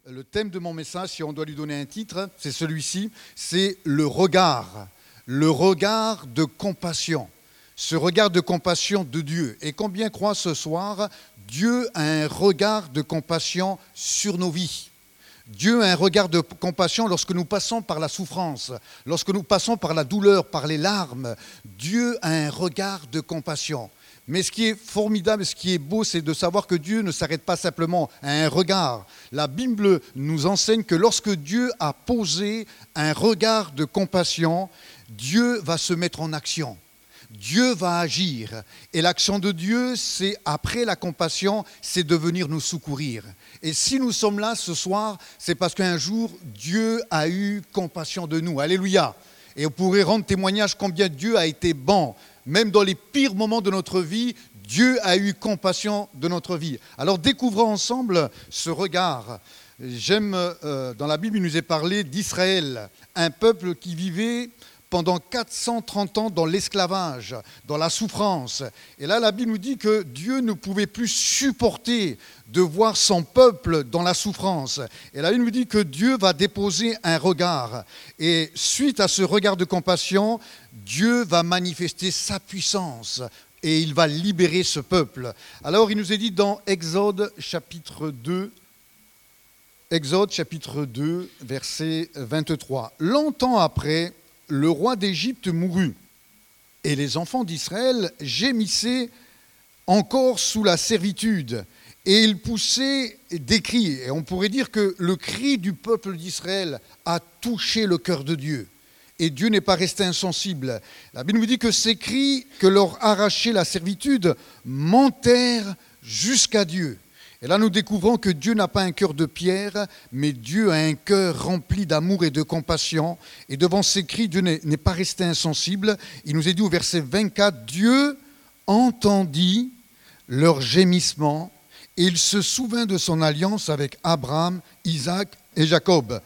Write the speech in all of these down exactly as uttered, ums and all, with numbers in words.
Le thème de mon message, si on doit lui donner un titre, c'est celui-ci, c'est le regard, le regard de compassion, ce regard de compassion de Dieu. Et combien croient ce soir, Dieu a un regard de compassion sur nos vies. Dieu a un regard de compassion lorsque nous passons par la souffrance, lorsque nous passons par la douleur, par les larmes. Dieu a un regard de compassion. Mais ce qui est formidable, ce qui est beau, c'est de savoir que Dieu ne s'arrête pas simplement à un regard. La Bible nous enseigne que lorsque Dieu a posé un regard de compassion, Dieu va se mettre en action. Dieu va agir. Et l'action de Dieu, c'est après la compassion, c'est de venir nous secourir. Et si nous sommes là ce soir, c'est parce qu'un jour, Dieu a eu compassion de nous. Alléluia. Et on pourrait rendre témoignage combien Dieu a été bon. Même dans les pires moments de notre vie, Dieu a eu compassion de notre vie. Alors découvrons ensemble ce regard. J'aime, euh, dans la Bible, il nous est parlé d'Israël, un peuple qui vivait pendant quatre cent trente ans dans l'esclavage, dans la souffrance. Et là, la Bible nous dit que Dieu ne pouvait plus supporter de voir son peuple dans la souffrance. Et la Bible nous dit que Dieu va déposer un regard. Et suite à ce regard de compassion, Dieu va manifester sa puissance et il va libérer ce peuple. Alors, il nous est dit dans Exode chapitre deux, Exode chapitre deux, verset vingt-trois. Longtemps après, le roi d'Égypte mourut, et les enfants d'Israël gémissaient encore sous la servitude, et ils poussaient des cris. Et on pourrait dire que le cri du peuple d'Israël a touché le cœur de Dieu. Et Dieu n'est pas resté insensible. La Bible nous dit que ces cris que leur arrachait la servitude montèrent jusqu'à Dieu. Et là, nous découvrons que Dieu n'a pas un cœur de pierre, mais Dieu a un cœur rempli d'amour et de compassion. Et devant ces cris, Dieu n'est, n'est pas resté insensible. Il nous est dit au verset vingt-quatre, Dieu entendit leurs gémissements et il se souvint de son alliance avec Abraham, Isaac et Jacob.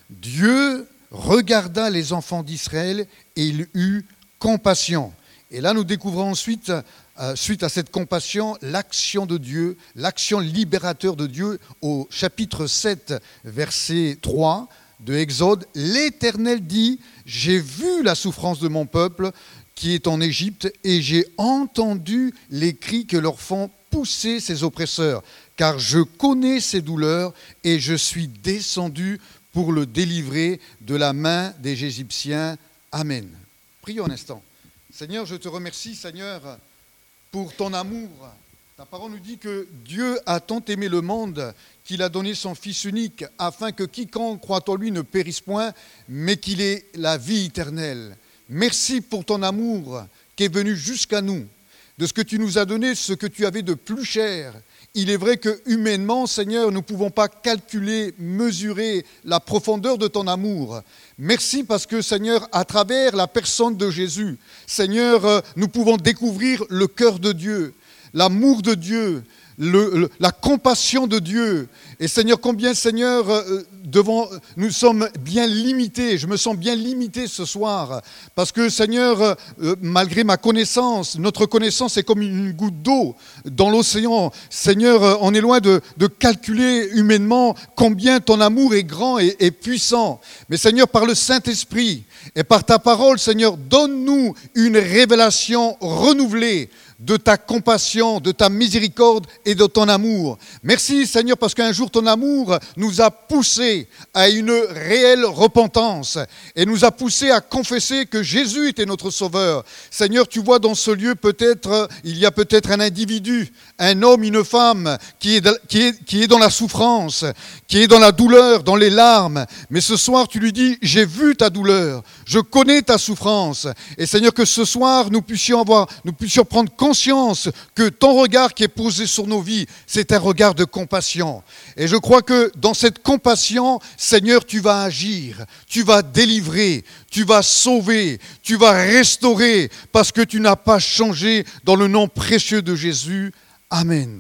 Dieu regarda les enfants d'Israël et il eut compassion. Et là, nous découvrons ensuite, euh, suite à cette compassion, l'action de Dieu, l'action libérateur de Dieu au chapitre sept, verset trois de Exode. L'Éternel dit, j'ai vu la souffrance de mon peuple qui est en Égypte et j'ai entendu les cris que leur font pousser ses oppresseurs, car je connais ses douleurs et je suis descendu pour le délivrer de la main des Égyptiens. Amen. Prions un instant. Seigneur, je te remercie, Seigneur, pour ton amour. Ta parole nous dit que Dieu a tant aimé le monde qu'il a donné son Fils unique afin que quiconque croit en lui ne périsse point, mais qu'il ait la vie éternelle. Merci pour ton amour qui est venu jusqu'à nous, de ce que tu nous as donné, ce que tu avais de plus cher. Il est vrai que humainement, Seigneur, nous ne pouvons pas calculer, mesurer la profondeur de ton amour. Merci parce que, Seigneur, à travers la personne de Jésus, Seigneur, nous pouvons découvrir le cœur de Dieu, l'amour de Dieu, le, le, la compassion de Dieu. Et Seigneur, combien, Seigneur, devant, nous sommes bien limités. Je me sens bien limité ce soir. Parce que, Seigneur, malgré ma connaissance, notre connaissance est comme une goutte d'eau dans l'océan. Seigneur, on est loin de, de calculer humainement combien ton amour est grand et, et puissant. Mais Seigneur, par le Saint-Esprit et par ta parole, Seigneur, donne-nous une révélation renouvelée de ta compassion, de ta miséricorde et de ton amour. Merci Seigneur parce qu'un jour ton amour nous a poussés à une réelle repentance et nous a poussés à confesser que Jésus était notre sauveur. Seigneur, tu vois dans ce lieu peut-être, il y a peut-être un individu, un homme, une femme qui est, qui est, qui est dans la souffrance, qui est dans la douleur, dans les larmes. Mais ce soir tu lui dis, j'ai vu ta douleur, je connais ta souffrance. Et Seigneur, que ce soir nous puissions avoir, nous puissions prendre conscience que ton regard qui est posé sur nos vies, c'est un regard de compassion. Et je crois que dans cette compassion, Seigneur, tu vas agir, tu vas délivrer, tu vas sauver, tu vas restaurer, parce que tu n'as pas changé dans le nom précieux de Jésus. Amen.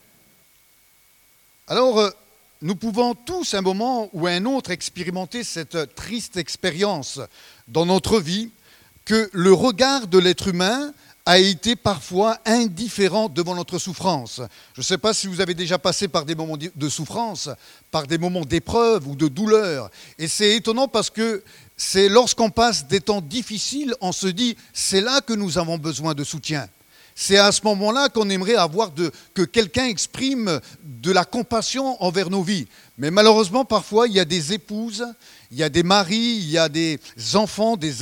Alors, nous pouvons tous, un moment ou un autre, expérimenter cette triste expérience dans notre vie, que le regard de l'être humain a été parfois indifférent devant notre souffrance. Je ne sais pas si vous avez déjà passé par des moments de souffrance, par des moments d'épreuve ou de douleur. Et c'est étonnant parce que c'est lorsqu'on passe des temps difficiles, on se dit, c'est là que nous avons besoin de soutien. C'est à ce moment-là qu'on aimerait avoir de, que quelqu'un exprime de la compassion envers nos vies. Mais malheureusement, parfois, il y a des épouses, il y a des maris, il y a des enfants, des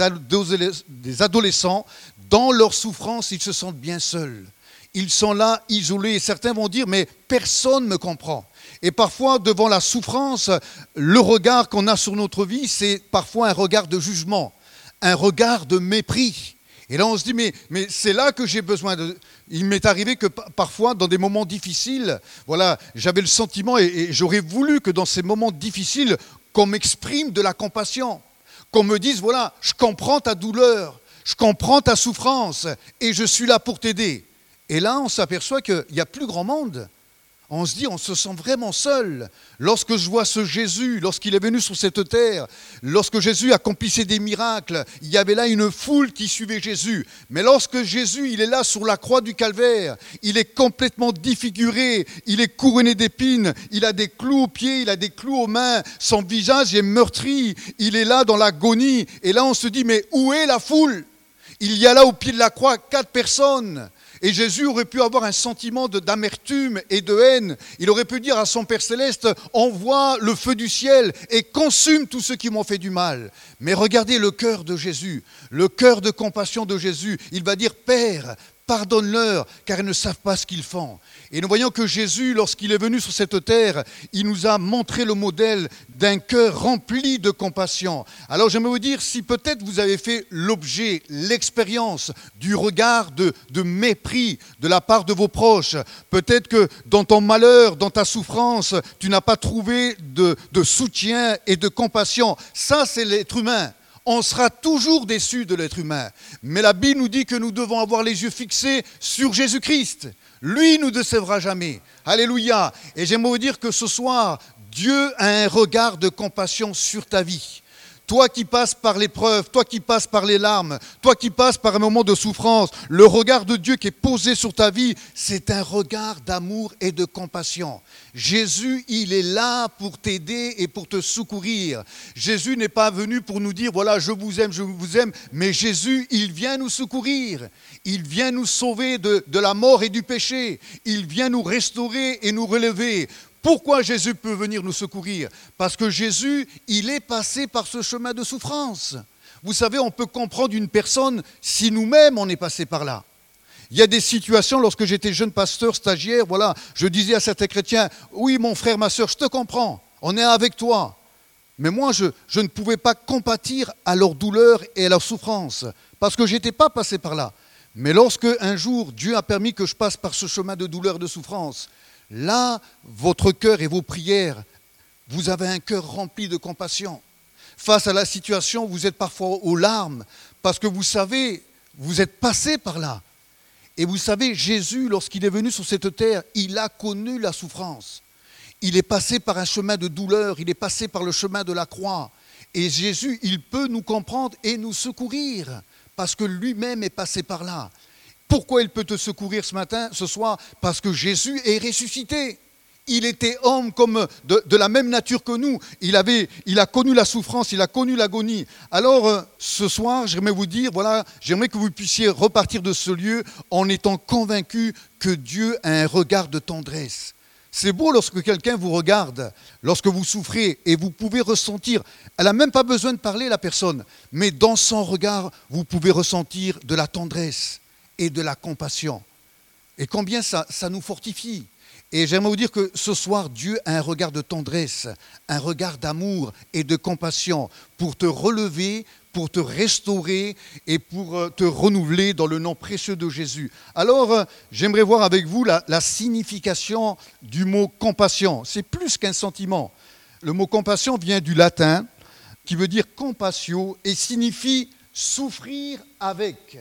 adolescents. Dans leur souffrance, ils se sentent bien seuls. Ils sont là, isolés. Et certains vont dire, mais personne ne me comprend. Et parfois, devant la souffrance, le regard qu'on a sur notre vie, c'est parfois un regard de jugement, un regard de mépris. Et là, on se dit, mais, mais c'est là que j'ai besoin de... Il m'est arrivé que parfois, dans des moments difficiles, voilà, j'avais le sentiment, et, et j'aurais voulu que dans ces moments difficiles, qu'on m'exprime de la compassion, qu'on me dise, voilà, je comprends ta douleur, je comprends ta souffrance, et je suis là pour t'aider. Et là, on s'aperçoit qu'il n'y a plus grand monde. On se dit, on se sent vraiment seul. Lorsque je vois ce Jésus, lorsqu'il est venu sur cette terre, lorsque Jésus accomplissait des miracles, il y avait là une foule qui suivait Jésus. Mais lorsque Jésus, il est là sur la croix du Calvaire, il est complètement défiguré, il est couronné d'épines, il a des clous aux pieds, il a des clous aux mains, son visage est meurtri, il est là dans l'agonie. Et là, on se dit, mais où est la foule ? Il y a là au pied de la croix quatre personnes. Et Jésus aurait pu avoir un sentiment de, d'amertume et de haine. Il aurait pu dire à son Père Céleste, envoie le feu du ciel et consume tous ceux qui m'ont fait du mal. Mais regardez le cœur de Jésus, le cœur de compassion de Jésus. Il va dire, Père, pardonne-leur, car ils ne savent pas ce qu'ils font. Et nous voyons que Jésus, lorsqu'il est venu sur cette terre, il nous a montré le modèle d'un cœur rempli de compassion. Alors j'aimerais vous dire, si peut-être vous avez fait l'objet, l'expérience du regard de, de mépris de la part de vos proches, peut-être que dans ton malheur, dans ta souffrance, tu n'as pas trouvé de, de soutien et de compassion. Ça, c'est l'être humain. On sera toujours déçu de l'être humain. Mais la Bible nous dit que nous devons avoir les yeux fixés sur Jésus-Christ. Lui ne nous décevra jamais. Alléluia. Et j'aimerais vous dire que ce soir, Dieu a un regard de compassion sur ta vie. Toi qui passes par l'épreuve, toi qui passes par les larmes, toi qui passes par un moment de souffrance, le regard de Dieu qui est posé sur ta vie, c'est un regard d'amour et de compassion. Jésus, il est là pour t'aider et pour te secourir. Jésus n'est pas venu pour nous dire, voilà, je vous aime, je vous aime, mais Jésus, il vient nous secourir. Il vient nous sauver de, de la mort et du péché. Il vient nous restaurer et nous relever. Pourquoi Jésus peut venir nous secourir ? Parce que Jésus, il est passé par ce chemin de souffrance. Vous savez, on peut comprendre une personne si nous-mêmes on est passé par là. Il y a des situations, lorsque j'étais jeune pasteur, stagiaire, voilà, je disais à certains chrétiens, oui mon frère, ma soeur, je te comprends, on est avec toi. Mais moi, je, je ne pouvais pas compatir à leur douleur et à leur souffrance, parce que je n'étais pas passé par là. Mais lorsque un jour, Dieu a permis que je passe par ce chemin de douleur et de souffrance, là, votre cœur et vos prières, vous avez un cœur rempli de compassion. Face à la situation, vous êtes parfois aux larmes, parce que vous savez, vous êtes passé par là. Et vous savez, Jésus, lorsqu'il est venu sur cette terre, il a connu la souffrance. Il est passé par un chemin de douleur, il est passé par le chemin de la croix. Et Jésus, il peut nous comprendre et nous secourir, parce que lui-même est passé par là. Pourquoi il peut te secourir ce matin, ce soir ? Parce que Jésus est ressuscité. Il était homme comme de, de la même nature que nous. Il, avait, il a connu la souffrance, il a connu l'agonie. Alors, euh, ce soir, j'aimerais vous dire, voilà, j'aimerais que vous puissiez repartir de ce lieu en étant convaincus que Dieu a un regard de tendresse. C'est beau lorsque quelqu'un vous regarde, lorsque vous souffrez, et vous pouvez ressentir, elle n'a même pas besoin de parler, la personne, mais dans son regard, vous pouvez ressentir de la tendresse et de la compassion. Et combien ça, ça nous fortifie. Et j'aimerais vous dire que ce soir, Dieu a un regard de tendresse, un regard d'amour et de compassion pour te relever, pour te restaurer et pour te renouveler dans le nom précieux de Jésus. Alors, j'aimerais voir avec vous la, la signification du mot compassion. C'est plus qu'un sentiment. Le mot compassion vient du latin, qui veut dire compassio et signifie souffrir avec.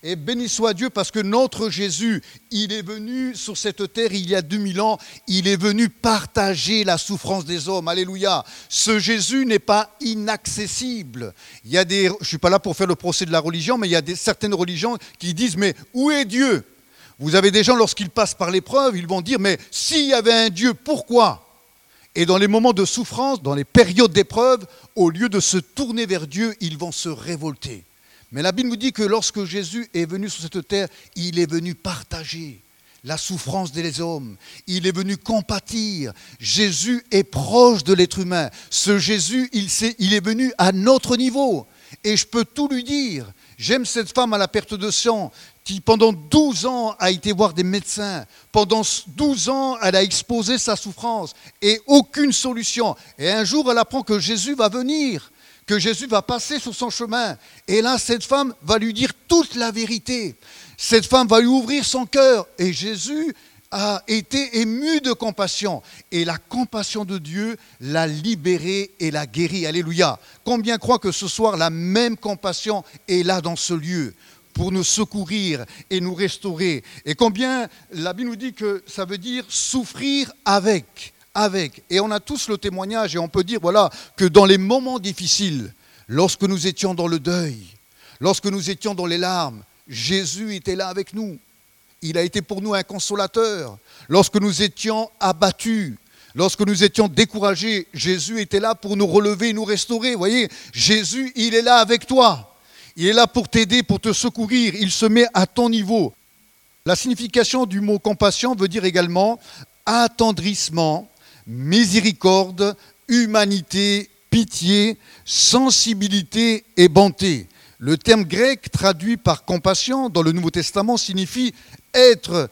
Et béni soit Dieu parce que notre Jésus, il est venu sur cette terre il y a deux mille ans, il est venu partager la souffrance des hommes. Alléluia. Ce Jésus n'est pas inaccessible. Il y a des, je ne suis pas là pour faire le procès de la religion, mais il y a des, certaines religions qui disent, mais où est Dieu ? Vous avez des gens, lorsqu'ils passent par l'épreuve, ils vont dire, mais s'il y avait un Dieu, pourquoi ? Et dans les moments de souffrance, dans les périodes d'épreuve, au lieu de se tourner vers Dieu, ils vont se révolter. Mais la Bible nous dit que lorsque Jésus est venu sur cette terre, il est venu partager la souffrance des hommes. Il est venu compatir. Jésus est proche de l'être humain. Ce Jésus, il, il est venu à notre niveau. Et je peux tout lui dire. J'aime cette femme à la perte de sang qui pendant douze ans a été voir des médecins. Pendant douze ans, elle a exposé sa souffrance et aucune solution. Et un jour, elle apprend que Jésus va venir, que Jésus va passer sur son chemin. Et là, cette femme va lui dire toute la vérité. Cette femme va lui ouvrir son cœur. Et Jésus a été ému de compassion. Et la compassion de Dieu l'a libérée et l'a guérie. Alléluia. Combien croient que ce soir, la même compassion est là dans ce lieu pour nous secourir et nous restaurer. Et combien la Bible nous dit que ça veut dire souffrir avec. Avec. Et on a tous le témoignage et on peut dire voilà, que dans les moments difficiles, lorsque nous étions dans le deuil, lorsque nous étions dans les larmes, Jésus était là avec nous. Il a été pour nous un consolateur. Lorsque nous étions abattus, lorsque nous étions découragés, Jésus était là pour nous relever et nous restaurer. Vous voyez, Jésus, il est là avec toi. Il est là pour t'aider, pour te secourir. Il se met à ton niveau. La signification du mot compassion veut dire également attendrissement, miséricorde, humanité, pitié, sensibilité et bonté. Le terme grec traduit par compassion dans le Nouveau Testament signifie être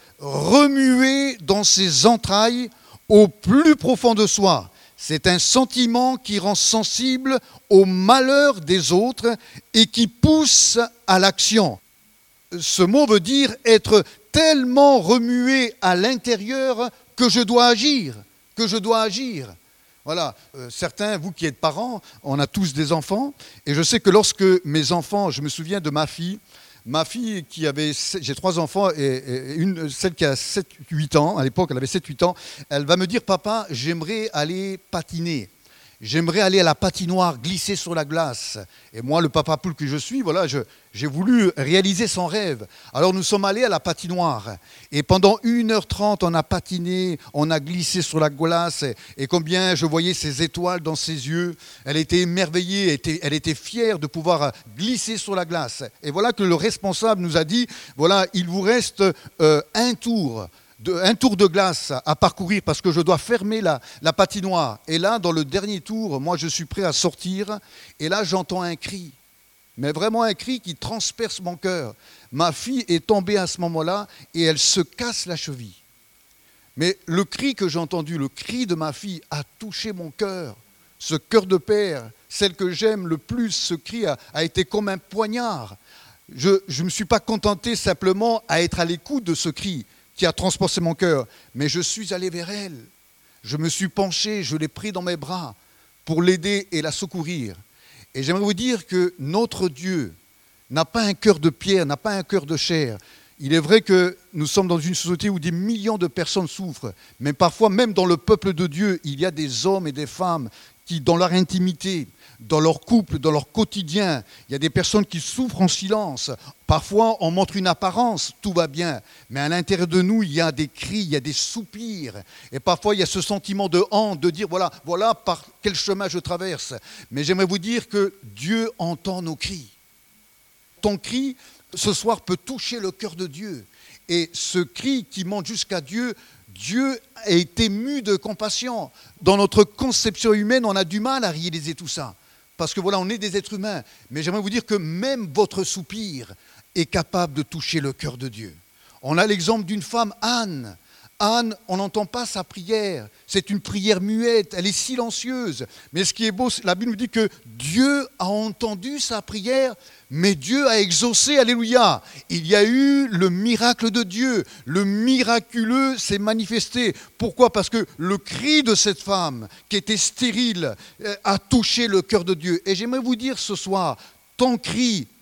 remué dans ses entrailles au plus profond de soi. C'est un sentiment qui rend sensible au malheur des autres et qui pousse à l'action. Ce mot veut dire être tellement remué à l'intérieur que je dois agir, que je dois agir. Voilà, euh, certains, vous qui êtes parents, on a tous des enfants, et je sais que lorsque mes enfants, je me souviens de ma fille, ma fille qui avait, j'ai trois enfants, et, et une, celle qui a sept huit ans, à l'époque elle avait sept huit ans, elle va me dire, papa, j'aimerais aller patiner. J'aimerais aller à la patinoire, glisser sur la glace. Et moi, le papa poule que je suis, voilà, je, j'ai voulu réaliser son rêve. Alors nous sommes allés à la patinoire. Et pendant une heure trente, on a patiné, on a glissé sur la glace. Et, et combien je voyais ces étoiles dans ses yeux. Elle était émerveillée, elle était, elle était fière de pouvoir glisser sur la glace. Et voilà que le responsable nous a dit, voilà, il vous reste euh, un tour. De, un tour de glace à parcourir parce que je dois fermer la, la patinoire. Et là, dans le dernier tour, moi, je suis prêt à sortir. Et là, j'entends un cri. Mais vraiment un cri qui transperce mon cœur. Ma fille est tombée à ce moment-là et elle se casse la cheville. Mais le cri que j'ai entendu, le cri de ma fille a touché mon cœur. Ce cœur de père, celle que j'aime le plus, ce cri a, a été comme un poignard. Je ne me suis pas contenté simplement à être à l'écoute de ce cri qui a transpercé mon cœur, mais je suis allé vers elle. Je me suis penché, je l'ai pris dans mes bras pour l'aider et la secourir. Et j'aimerais vous dire que notre Dieu n'a pas un cœur de pierre, n'a pas un cœur de chair. Il est vrai que nous sommes dans une société où des millions de personnes souffrent, mais parfois même dans le peuple de Dieu, il y a des hommes et des femmes qui, dans leur intimité, dans leur couple, dans leur quotidien, il y a des personnes qui souffrent en silence. Parfois, on montre une apparence, tout va bien. Mais à l'intérieur de nous, il y a des cris, il y a des soupirs. Et parfois, il y a ce sentiment de honte, de dire, voilà, voilà par quel chemin je traverse. Mais j'aimerais vous dire que Dieu entend nos cris. Ton cri, ce soir, peut toucher le cœur de Dieu. Et ce cri qui monte jusqu'à Dieu, Dieu est ému de compassion. Dans notre conception humaine, on a du mal à réaliser tout ça. Parce que voilà, on est des êtres humains. Mais j'aimerais vous dire que même votre soupir est capable de toucher le cœur de Dieu. On a l'exemple d'une femme, Anne. Anne, on n'entend pas sa prière. C'est une prière muette, elle est silencieuse. Mais ce qui est beau, la Bible nous dit que Dieu a entendu sa prière, mais Dieu a exaucé, alléluia. Il y a eu le miracle de Dieu. Le miraculeux s'est manifesté. Pourquoi ? Parce que le cri de cette femme, qui était stérile, a touché le cœur de Dieu. Et j'aimerais vous dire ce soir, ton cri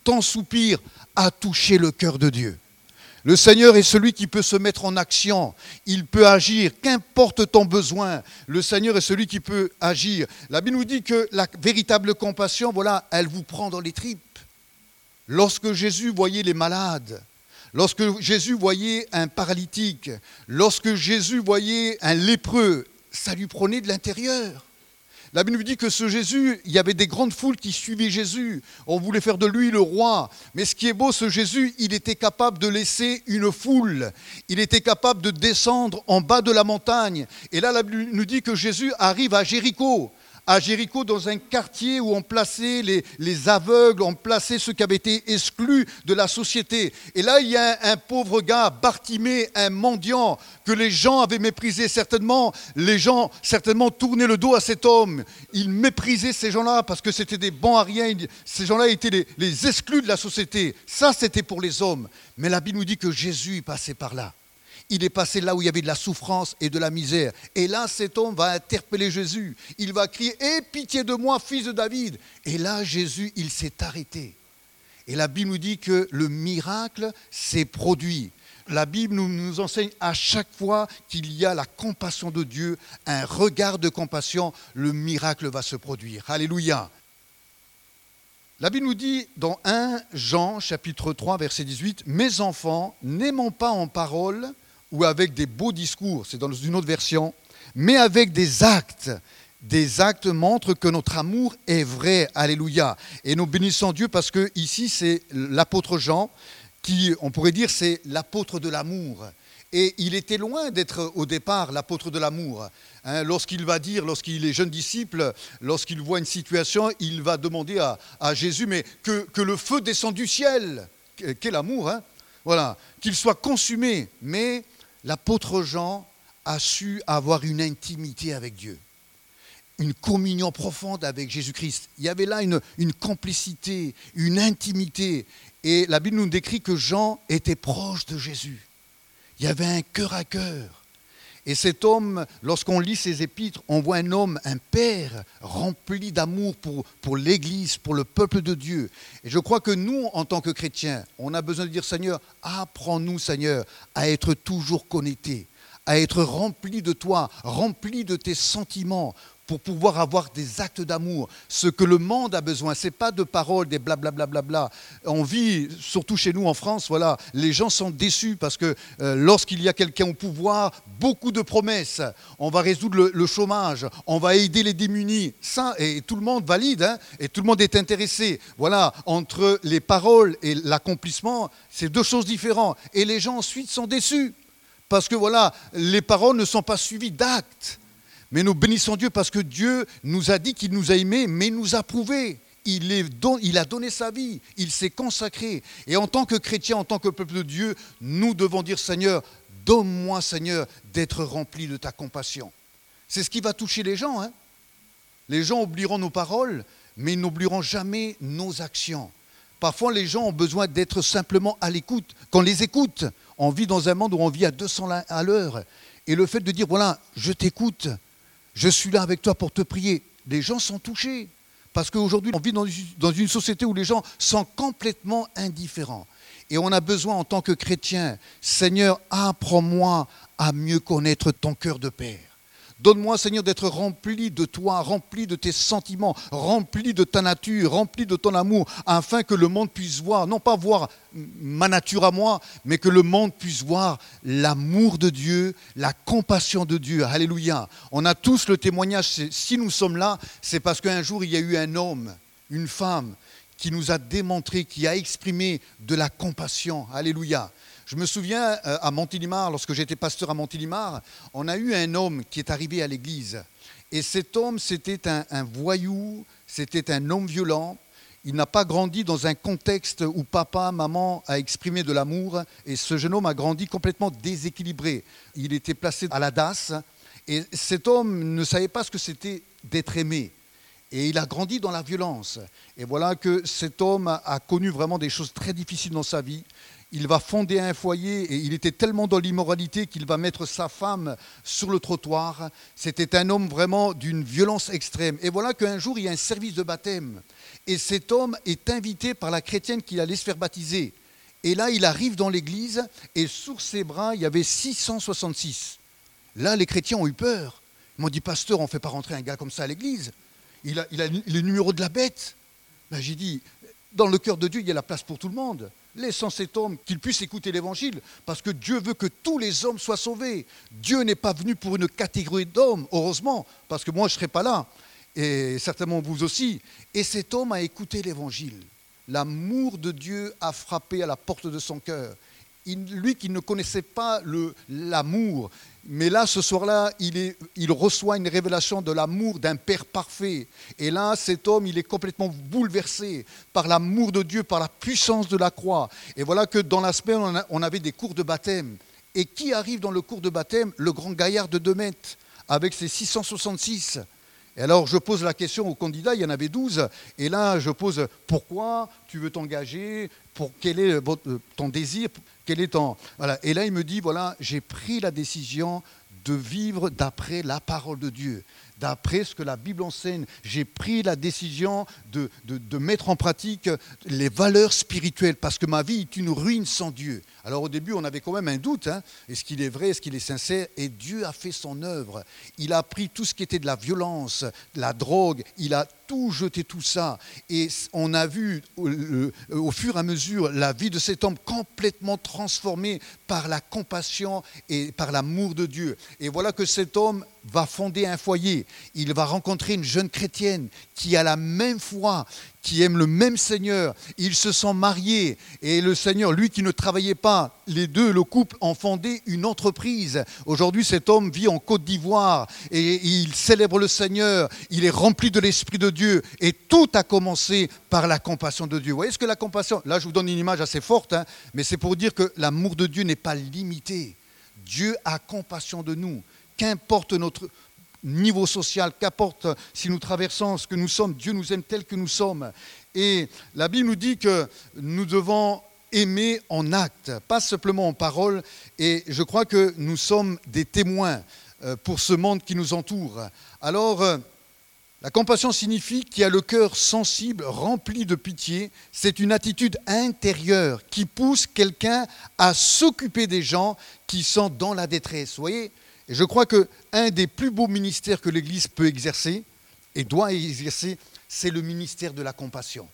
ton soupir a touché le cœur de Dieu. Le Seigneur est celui qui peut se mettre en action. Il peut agir, qu'importe ton besoin. Le Seigneur est celui qui peut agir. La Bible nous dit que la véritable compassion, voilà, elle vous prend dans les tripes. Lorsque Jésus voyait les malades, lorsque Jésus voyait un paralytique, lorsque Jésus voyait un lépreux, ça lui prenait de l'intérieur. La Bible nous dit que ce Jésus, il y avait des grandes foules qui suivaient Jésus. On voulait faire de lui le roi. Mais ce qui est beau, ce Jésus, il était capable de laisser une foule. Il était capable de descendre en bas de la montagne. Et là, la Bible nous dit que Jésus arrive à Jéricho. À Jéricho, dans un quartier où on plaçait les, les aveugles, on plaçait ceux qui avaient été exclus de la société. Et là, il y a un, un pauvre gars, Bartimée, un mendiant, que les gens avaient méprisé certainement. Les gens, certainement, tournaient le dos à cet homme. Ils méprisaient ces gens-là parce que c'était des bons à rien. Ces gens-là étaient les, les exclus de la société. Ça, c'était pour les hommes. Mais la Bible nous dit que Jésus passait par là. Il est passé là où il y avait de la souffrance et de la misère. Et là, cet homme va interpeller Jésus. Il va crier « Aie pitié de moi, fils de David !» Et là, Jésus, il s'est arrêté. Et la Bible nous dit que le miracle s'est produit. La Bible nous, nous enseigne à chaque fois qu'il y a la compassion de Dieu, un regard de compassion, le miracle va se produire. Alléluia. La Bible nous dit dans premier Jean, chapitre trois, verset dix-huit, « Mes enfants, n'aimons pas en parole ou avec des beaux discours, c'est dans une autre version, mais avec des actes. Des actes montrent que notre amour est vrai. » Alléluia. Et nous bénissons Dieu parce que ici, c'est l'apôtre Jean qui, on pourrait dire, c'est l'apôtre de l'amour. Et il était loin d'être au départ l'apôtre de l'amour. Hein, lorsqu'il va dire, lorsqu'il est jeune disciple, lorsqu'il voit une situation, il va demander à, à Jésus, mais que, que le feu descende du ciel. Quel amour, hein? Voilà, qu'il soit consumé. Mais l'apôtre Jean a su avoir une intimité avec Dieu, une communion profonde avec Jésus-Christ. Il y avait là une, une complicité, une intimité. Et la Bible nous décrit que Jean était proche de Jésus. Il y avait un cœur à cœur. Et cet homme, lorsqu'on lit ses épîtres, on voit un homme, un père rempli d'amour pour, pour l'Église, pour le peuple de Dieu. Et je crois que nous, en tant que chrétiens, on a besoin de dire, Seigneur, apprends-nous, Seigneur, à être toujours connectés, à être remplis de toi, remplis de tes sentiments, pour pouvoir avoir des actes d'amour. Ce que le monde a besoin, ce n'est pas de paroles, des blablabla. Bla, bla, bla. On vit, surtout chez nous en France, voilà, les gens sont déçus parce que euh, lorsqu'il y a quelqu'un au pouvoir, beaucoup de promesses. On va résoudre le, le chômage, on va aider les démunis. Ça, et tout le monde valide, hein, et tout le monde est intéressé. Voilà, entre les paroles et l'accomplissement, c'est deux choses différentes. Et les gens ensuite sont déçus parce que voilà, les paroles ne sont pas suivies d'actes. Mais nous bénissons Dieu parce que Dieu nous a dit qu'il nous a aimés, mais nous a prouvés. Il, est don, il a donné sa vie, il s'est consacré. Et en tant que chrétien, en tant que peuple de Dieu, nous devons dire, Seigneur, donne-moi, Seigneur, d'être rempli de ta compassion. C'est ce qui va toucher les gens. Hein. Les gens oublieront nos paroles, mais ils n'oublieront jamais nos actions. Parfois, les gens ont besoin d'être simplement à l'écoute. Qu'on les écoute, on vit dans un monde où on vit à deux cents à l'heure. Et le fait de dire, voilà, je t'écoute, je suis là avec toi pour te prier. Les gens sont touchés. Parce qu'aujourd'hui, on vit dans une société où les gens sont complètement indifférents. Et on a besoin, en tant que chrétien, Seigneur, apprends-moi à mieux connaître ton cœur de Père. Donne-moi, Seigneur, d'être rempli de toi, rempli de tes sentiments, rempli de ta nature, rempli de ton amour, afin que le monde puisse voir, non pas voir ma nature à moi, mais que le monde puisse voir l'amour de Dieu, la compassion de Dieu. Alléluia. On a tous le témoignage, si nous sommes là, c'est parce qu'un jour, il y a eu un homme, une femme, qui nous a démontré, qui a exprimé de la compassion. Alléluia. Je me souviens, à Montélimar, lorsque j'étais pasteur à Montélimar, on a eu un homme qui est arrivé à l'église. Et cet homme, c'était un, un voyou, c'était un homme violent. Il n'a pas grandi dans un contexte où papa, maman a exprimé de l'amour. Et ce jeune homme a grandi complètement déséquilibré. Il était placé à la D A S. Et cet homme ne savait pas ce que c'était d'être aimé. Et il a grandi dans la violence. Et voilà que cet homme a connu vraiment des choses très difficiles dans sa vie. il va fonder un foyer et il était tellement dans l'immoralité qu'il va mettre sa femme sur le trottoir. C'était un homme vraiment d'une violence extrême. Et voilà qu'un jour, il y a un service de baptême. Et cet homme est invité par la chrétienne qui allait se faire baptiser. Et là, il arrive dans l'église et sur ses bras, il y avait six cent soixante-six. Là, les chrétiens ont eu peur. Ils m'ont dit, pasteur, on ne fait pas rentrer un gars comme ça à l'église. Il a, il a le numéro de la bête. Ben, j'ai dit, dans le cœur de Dieu, il y a la place pour tout le monde. Laissons cet homme qu'il puisse écouter l'évangile, parce que Dieu veut que tous les hommes soient sauvés. Dieu n'est pas venu pour une catégorie d'hommes, heureusement, parce que moi je ne serais pas là, et certainement vous aussi. Et cet homme a écouté l'évangile. L'amour de Dieu a frappé à la porte de son cœur. Il, lui qui ne connaissait pas le, l'amour, mais là, ce soir-là, il, est, il reçoit une révélation de l'amour d'un Père parfait. Et là, cet homme, il est complètement bouleversé par l'amour de Dieu, par la puissance de la croix. Et voilà que dans la semaine, on, a, on avait des cours de baptême. Et qui arrive dans le cours de baptême? Le grand gaillard de deux mètres, avec ses six cent soixante-six. Et alors, je pose la question aux candidats, il y en avait douze, et là, je pose, pourquoi tu veux t'engager? Pour, quel est votre, ton désir? Quel est ton... Voilà. Et là, il me dit, voilà, j'ai pris la décision de vivre d'après la parole de Dieu, d'après ce que la Bible enseigne. J'ai pris la décision de, de, de mettre en pratique les valeurs spirituelles, parce que ma vie est une ruine sans Dieu. Alors au début, on avait quand même un doute, hein, est-ce qu'il est vrai, est-ce qu'il est sincère? Et Dieu a fait son œuvre. Il a pris tout ce qui était de la violence, de la drogue, il a tout jeté, tout ça. Et on a vu au, au fur et à mesure la vie de cet homme complètement transformée par la compassion et par l'amour de Dieu. Et voilà que cet homme va fonder un foyer. Il va rencontrer une jeune chrétienne qui a la même foi, qui aime le même Seigneur. Ils se sont mariés et le Seigneur, lui qui ne travaillait pas, les deux, le couple, ont fondé une entreprise. Aujourd'hui, cet homme vit en Côte d'Ivoire et il célèbre le Seigneur. Il est rempli de l'Esprit de Dieu et tout a commencé par la compassion de Dieu. Vous voyez ce que la compassion, là je vous donne une image assez forte, hein, mais c'est pour dire que l'amour de Dieu n'est pas limité. Dieu a compassion de nous. Qu'importe notre niveau social, qu'importe si nous traversons ce que nous sommes, Dieu nous aime tel que nous sommes. Et la Bible nous dit que nous devons aimer en acte, pas simplement en parole. Et je crois que nous sommes des témoins pour ce monde qui nous entoure. Alors, la compassion signifie qu'il y a le cœur sensible, rempli de pitié. C'est une attitude intérieure qui pousse quelqu'un à s'occuper des gens qui sont dans la détresse. Vous voyez ? Et je crois qu'un des plus beaux ministères que l'Église peut exercer, et doit exercer, c'est le ministère de la compassion.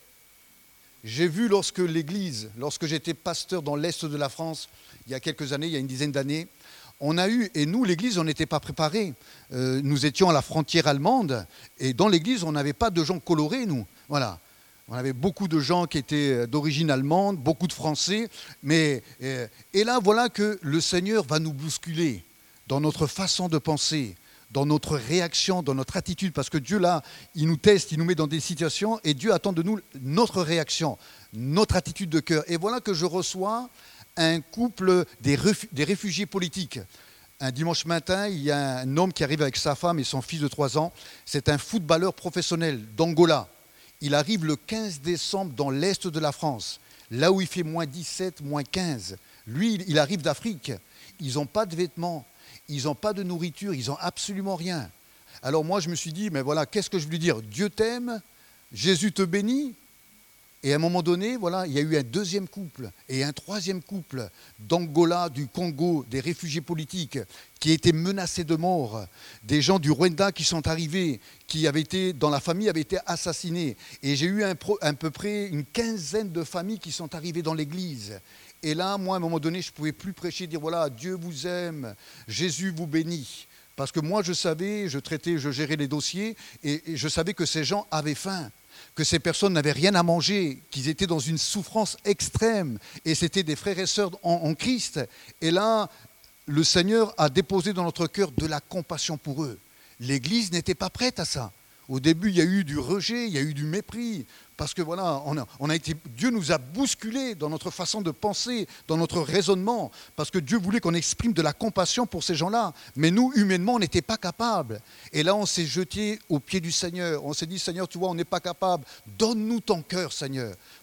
J'ai vu lorsque l'Église, lorsque j'étais pasteur dans l'Est de la France, il y a quelques années, il y a une dizaine d'années, on a eu, et nous, l'Église, on n'était pas préparés. Euh, nous étions à la frontière allemande, et dans l'Église, on n'avait pas de gens colorés, nous. Voilà. On avait beaucoup de gens qui étaient d'origine allemande, beaucoup de Français, mais, euh, et là, voilà que le Seigneur va nous bousculer dans notre façon de penser, dans notre réaction, dans notre attitude, parce que Dieu, là, il nous teste, il nous met dans des situations, et Dieu attend de nous notre réaction, notre attitude de cœur. Et voilà que je reçois un couple des, refu- des réfugiés politiques. Un dimanche matin, il y a un homme qui arrive avec sa femme et son fils de trois ans. C'est un footballeur professionnel d'Angola. Il arrive le quinze décembre dans l'est de la France, là où il fait moins dix-sept, moins quinze. Lui, il arrive d'Afrique. Ils n'ont pas de vêtements. Ils n'ont pas de nourriture, ils n'ont absolument rien. Alors moi, je me suis dit, mais voilà, qu'est-ce que je veux lui dire? Dieu t'aime, Jésus te bénit. Et à un moment donné, voilà, il y a eu un deuxième couple et un troisième couple d'Angola, du Congo, des réfugiés politiques qui étaient menacés de mort, des gens du Rwanda qui sont arrivés, qui avaient été, dans la famille, avaient été assassinés. Et j'ai eu un, à peu près une quinzaine de familles qui sont arrivées dans l'église. Et là, moi, à un moment donné, je ne pouvais plus prêcher, dire, voilà, Dieu vous aime, Jésus vous bénit. Parce que moi, je savais, je traitais, je gérais les dossiers, et, et je savais que ces gens avaient faim, que ces personnes n'avaient rien à manger, qu'ils étaient dans une souffrance extrême, et c'était des frères et sœurs en, en Christ. Et là, le Seigneur a déposé dans notre cœur de la compassion pour eux. L'Église n'était pas prête à ça. Au début, il y a eu du rejet, il y a eu du mépris, parce que voilà, on a, on a été, Dieu nous a bousculés dans notre façon de penser, dans notre raisonnement, parce que Dieu voulait qu'on exprime de la compassion pour ces gens-là. Mais nous, humainement, on n'était pas capables. Et là, on s'est jeté aux pieds du Seigneur. On s'est dit, Seigneur, tu vois, on n'est pas capable. Donne-nous ton cœur, Seigneur,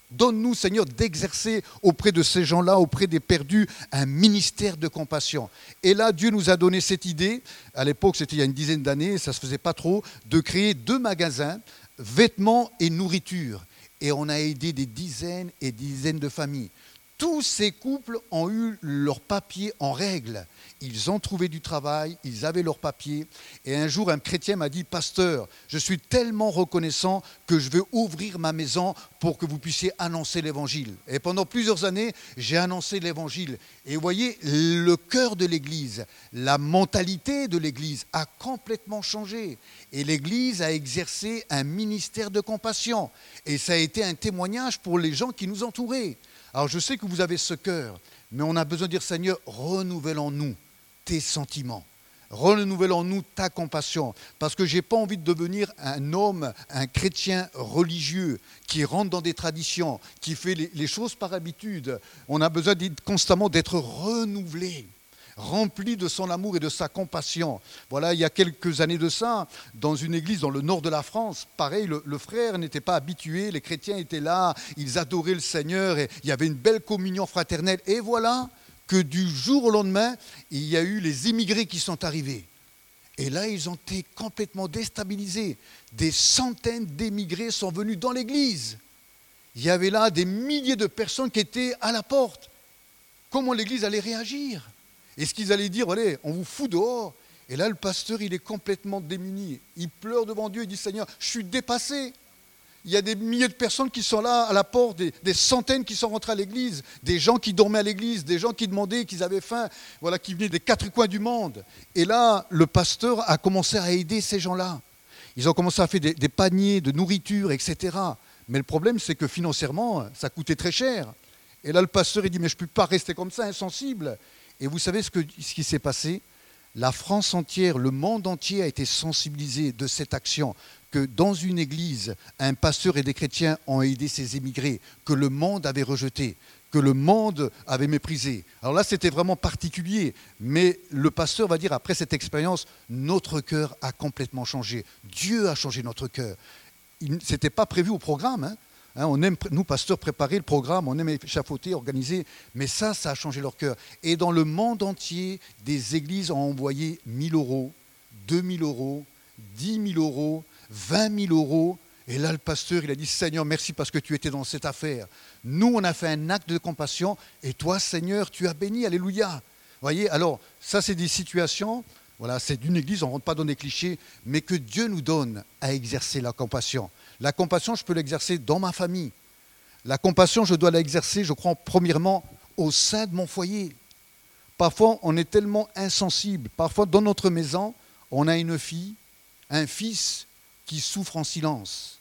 Donne-nous, Seigneur, d'exercer auprès de ces gens-là, auprès des perdus, un ministère de compassion. Et là, Dieu nous a donné cette idée, à l'époque, c'était il y a une dizaine d'années, ça ne se faisait pas trop, de créer deux magasins, vêtements et nourriture. Et on a aidé des dizaines et des dizaines de familles. Tous ces couples ont eu leurs papiers en règle. Ils ont trouvé du travail, ils avaient leurs papiers. Et un jour, un chrétien m'a dit, « Pasteur, je suis tellement reconnaissant que je veux ouvrir ma maison pour que vous puissiez annoncer l'évangile. » Et pendant plusieurs années, j'ai annoncé l'évangile. Et vous voyez, le cœur de l'Église, la mentalité de l'Église a complètement changé. Et l'Église a exercé un ministère de compassion. Et ça a été un témoignage pour les gens qui nous entouraient. Alors je sais que vous avez ce cœur, mais on a besoin de dire, Seigneur, renouvellons-nous tes sentiments, renouvellons-nous ta compassion, parce que je n'ai pas envie de devenir un homme, un chrétien religieux qui rentre dans des traditions, qui fait les, les choses par habitude. On a besoin constamment d'être renouvelé, rempli de son amour et de sa compassion. Voilà, il y a quelques années de ça, dans une église dans le nord de la France, pareil, le, le frère n'était pas habitué, les chrétiens étaient là, ils adoraient le Seigneur, et il y avait une belle communion fraternelle. Et voilà que du jour au lendemain, il y a eu les immigrés qui sont arrivés. Et là, ils ont été complètement déstabilisés. Des centaines d'émigrés sont venus dans l'église. Il y avait là des milliers de personnes qui étaient à la porte. Comment l'église allait réagir ? Est-ce qu'ils allaient dire, allez, on vous fout dehors? Et là, le pasteur, il est complètement démuni. Il pleure devant Dieu, il dit, Seigneur, je suis dépassé. Il y a des milliers de personnes qui sont là à la porte, des, des centaines qui sont rentrées à l'église, des gens qui dormaient à l'église, des gens qui demandaient, qu'ils avaient faim, voilà, qui venaient des quatre coins du monde. Et là, le pasteur a commencé à aider ces gens-là. Ils ont commencé à faire des, des paniers de nourriture, et cetera. Mais le problème, c'est que financièrement, ça coûtait très cher. Et là, le pasteur, il dit, mais je ne peux pas rester comme ça, insensible. Et vous savez ce, que, ce qui s'est passé? La France entière, le monde entier a été sensibilisé de cette action, que dans une église, un pasteur et des chrétiens ont aidé ces émigrés, que le monde avait rejeté, que le monde avait méprisé. Alors là, c'était vraiment particulier, mais le pasteur va dire, après cette expérience, notre cœur a complètement changé. Dieu a changé notre cœur. Ce n'était pas prévu au programme, hein. Hein, on aime, nous, pasteurs, préparer le programme, on aime échafauder, organiser, mais ça, ça a changé leur cœur. Et dans le monde entier, des églises ont envoyé mille euros, deux mille euros, dix mille euros, vingt mille euros. Et là, le pasteur, il a dit, Seigneur, merci parce que tu étais dans cette affaire. Nous, on a fait un acte de compassion, et toi, Seigneur, tu as béni, alléluia. Vous voyez, alors, ça, c'est des situations, voilà, c'est d'une église, on ne rentre pas dans des clichés, mais que Dieu nous donne à exercer la compassion. La compassion, je peux l'exercer dans ma famille. La compassion, je dois l'exercer, je crois, premièrement, au sein de mon foyer. Parfois, on est tellement insensible. Parfois, dans notre maison, on a une fille, un fils qui souffre en silence.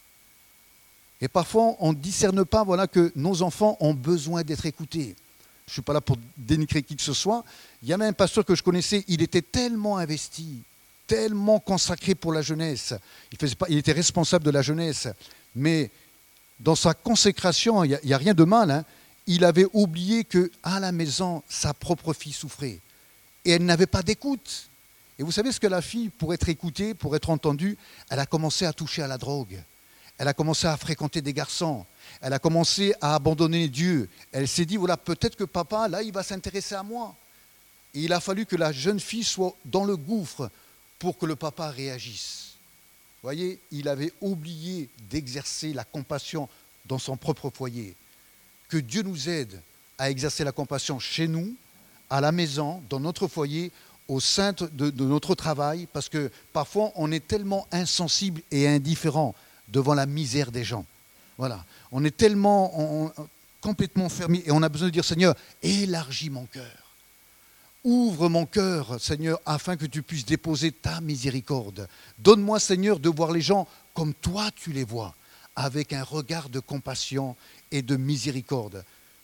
Et parfois, on ne discerne pas, voilà, que nos enfants ont besoin d'être écoutés. Je ne suis pas là pour dénigrer qui que ce soit. Il y avait un pasteur que je connaissais, il était tellement investi, tellement consacré pour la jeunesse. Il, faisait pas, il était responsable de la jeunesse. Mais dans sa consécration, il n'y a, a rien de mal, hein, il avait oublié qu'à la maison, sa propre fille souffrait. Et elle n'avait pas d'écoute. Et vous savez ce que la fille, pour être écoutée, pour être entendue, elle a commencé à toucher à la drogue. Elle a commencé à fréquenter des garçons. Elle a commencé à abandonner Dieu. Elle s'est dit, voilà, peut-être que papa, là, il va s'intéresser à moi. Et il a fallu que la jeune fille soit dans le gouffre pour que le papa réagisse. Vous voyez, il avait oublié d'exercer la compassion dans son propre foyer. Que Dieu nous aide à exercer la compassion chez nous, à la maison, dans notre foyer, au sein de, de notre travail, parce que parfois on est tellement insensible et indifférent devant la misère des gens. Voilà, on est tellement on, on, complètement fermé et on a besoin de dire, Seigneur, élargis mon cœur. Ouvre mon cœur, Seigneur, afin que tu puisses déposer ta miséricorde. Donne-moi, Seigneur, de voir les gens comme toi tu les vois, avec un regard de compassion et de miséricorde.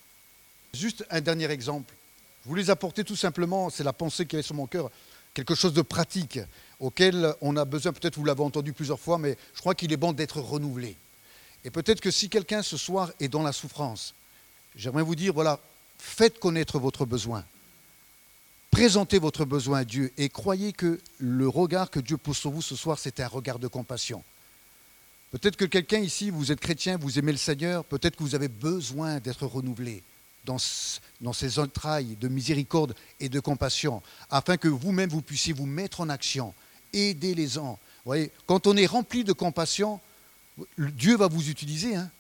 Juste un dernier exemple. Je voulais apporter tout simplement, c'est la pensée qui est sur mon cœur, quelque chose de pratique, auquel on a besoin, peut-être vous l'avez entendu plusieurs fois, mais je crois qu'il est bon d'être renouvelé. Et peut-être que si quelqu'un ce soir est dans la souffrance, j'aimerais vous dire, voilà, faites connaître votre besoin. Présentez votre besoin à Dieu et croyez que le regard que Dieu pose sur vous ce soir, c'est un regard de compassion. Peut-être que quelqu'un ici, vous êtes chrétien, vous aimez le Seigneur, peut-être que vous avez besoin d'être renouvelé dans, dans ces entrailles de miséricorde et de compassion, afin que vous-même, vous puissiez vous mettre en action, aider les gens. Vous voyez, quand on est rempli de compassion, Dieu va vous utiliser. Hein.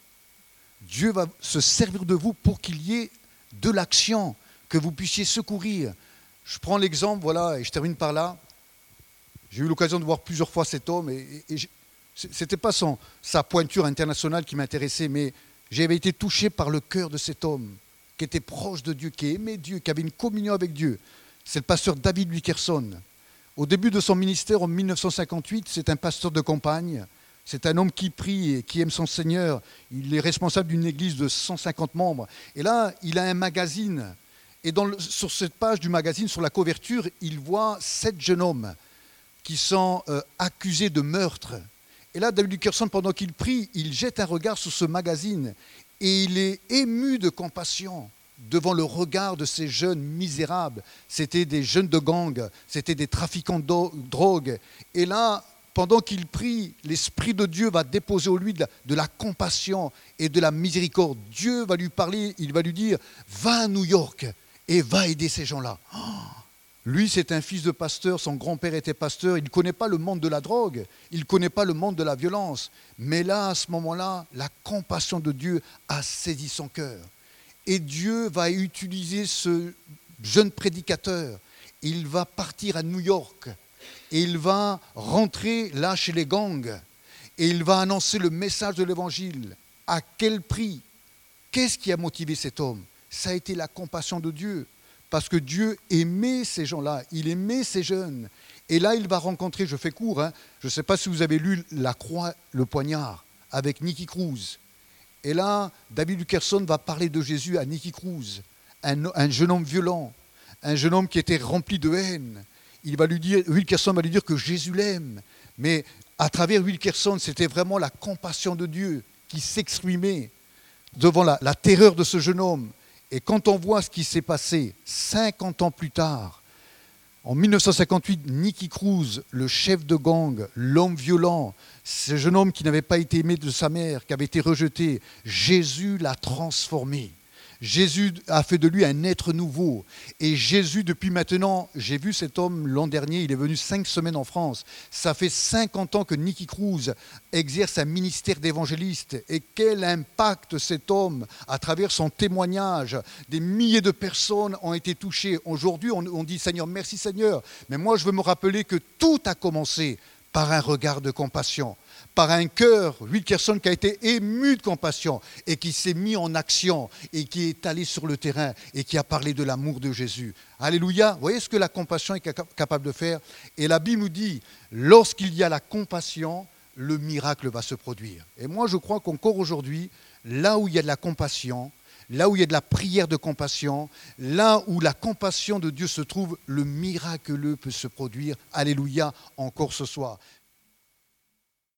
Dieu va se servir de vous pour qu'il y ait de l'action, que vous puissiez secourir. Je prends l'exemple, voilà, et je termine par là. J'ai eu l'occasion de voir plusieurs fois cet homme, et, et, et ce n'était pas son, sa pointure internationale qui m'intéressait, mais j'avais été touché par le cœur de cet homme, qui était proche de Dieu, qui aimait Dieu, qui avait une communion avec Dieu. C'est le pasteur David Wilkerson. Au début de son ministère, en mille neuf cent cinquante-huit, c'est un pasteur de campagne. C'est un homme qui prie et qui aime son Seigneur. Il est responsable d'une église de cent cinquante membres. Et là, il a un magazine. Et dans le, sur cette page du magazine, sur la couverture, il voit sept jeunes hommes qui sont euh, accusés de meurtre. Et là, David Wilkerson, pendant qu'il prie, il jette un regard sur ce magazine et il est ému de compassion devant le regard de ces jeunes misérables. C'était des jeunes de gang, c'était des trafiquants de drogue. Et là, pendant qu'il prie, l'Esprit de Dieu va déposer en lui de la, de la compassion et de la miséricorde. Dieu va lui parler, il va lui dire « Va à New York et va aider ces gens-là. Oh » Lui, c'est un fils de pasteur, son grand-père était pasteur, il ne connaît pas le monde de la drogue, il ne connaît pas le monde de la violence. Mais là, à ce moment-là, la compassion de Dieu a saisi son cœur. Et Dieu va utiliser ce jeune prédicateur. Il va partir à New York et il va rentrer là chez les gangs et il va annoncer le message de l'Évangile. À quel prix? Qu'est-ce qui a motivé cet homme? Ça a été la compassion de Dieu. Parce que Dieu aimait ces gens-là, il aimait ces jeunes. Et là, il va rencontrer, je fais court, hein, je ne sais pas si vous avez lu La Croix, le poignard, avec Nicky Cruz. Et là, David Wilkerson va parler de Jésus à Nicky Cruz, un, un jeune homme violent, un jeune homme qui était rempli de haine. Il va lui dire, Wilkerson va lui dire que Jésus l'aime. Mais à travers Wilkerson, c'était vraiment la compassion de Dieu qui s'exprimait devant la, la terreur de ce jeune homme. Et quand on voit ce qui s'est passé cinquante ans plus tard, en mille neuf cent cinquante-huit, Nicky Cruz, le chef de gang, l'homme violent, ce jeune homme qui n'avait pas été aimé de sa mère, qui avait été rejeté, Jésus l'a transformé. Jésus a fait de lui un être nouveau. Et Jésus, depuis maintenant, j'ai vu cet homme l'an dernier, il est venu cinq semaines en France. Ça fait cinquante ans que Nicky Cruz exerce un ministère d'évangéliste. Et quel impact cet homme, à travers son témoignage, des milliers de personnes ont été touchées. Aujourd'hui, on, on dit Seigneur, merci Seigneur. Mais moi, je veux me rappeler que tout a commencé par un regard de compassion, par un cœur, Wilkerson qui a été ému de compassion et qui s'est mis en action et qui est allé sur le terrain et qui a parlé de l'amour de Jésus. Alléluia, vous voyez ce que la compassion est capable de faire? Et la Bible nous dit, lorsqu'il y a la compassion, le miracle va se produire. Et moi je crois qu'encore aujourd'hui, là où il y a de la compassion, là où il y a de la prière de compassion, là où la compassion de Dieu se trouve, le miraculeux peut se produire. Alléluia, encore ce soir.